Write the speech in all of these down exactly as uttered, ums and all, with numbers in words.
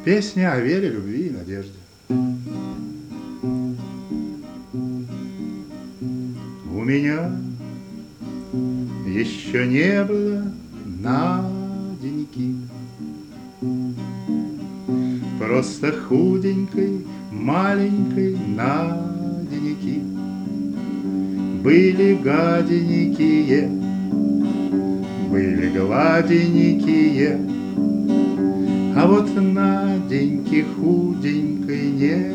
Песня о вере, любви и надежде. У меня еще не было Наденьки, просто худенькой, маленькой Наденьки. Были гаденькие, были гладенькие, а вот Наденьки худенькой не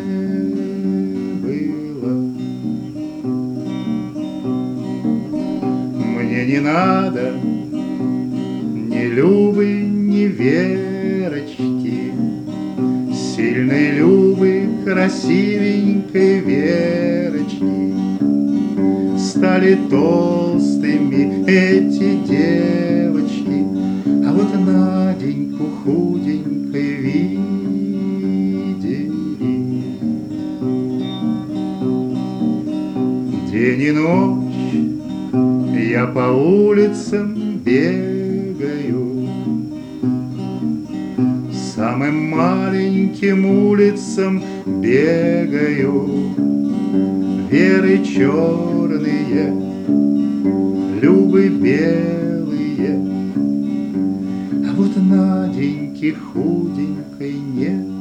было. Мне не надо ни Любы, ни Верочки, сильной Любы, красивенькой Верочки. Стали толстыми эти девочки, а вот Наденьку худенькой видели. День и ночь я по улицам бегаю, самым маленьким улицам бегаю. Веры черные, Любы белые, а вот Наденьки худенькой нет.